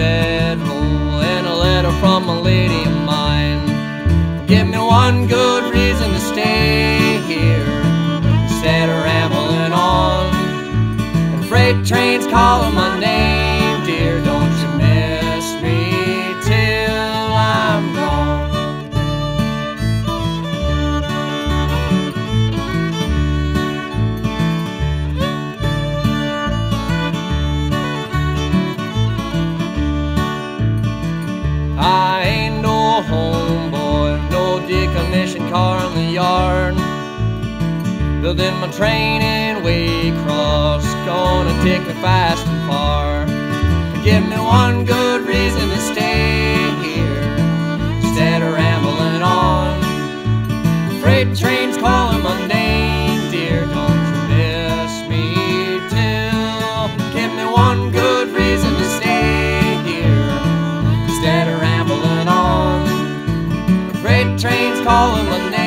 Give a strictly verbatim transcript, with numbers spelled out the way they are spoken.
bedroll and a letter from a lady of mine. Give me one good reason to stay here instead of rambling on. And freight trains calling my name, dear, don't you miss me till I'm gone. I ain't no homeboy, no decommissioned car in the yard. Building my train in Waycross, gonna take me fast and far. Give me one good reason to stay here instead of rambling on. Freight trains calling my name, dear, don't you miss me till. Give me one good reason to stay here instead of rambling on. Freight trains calling my name.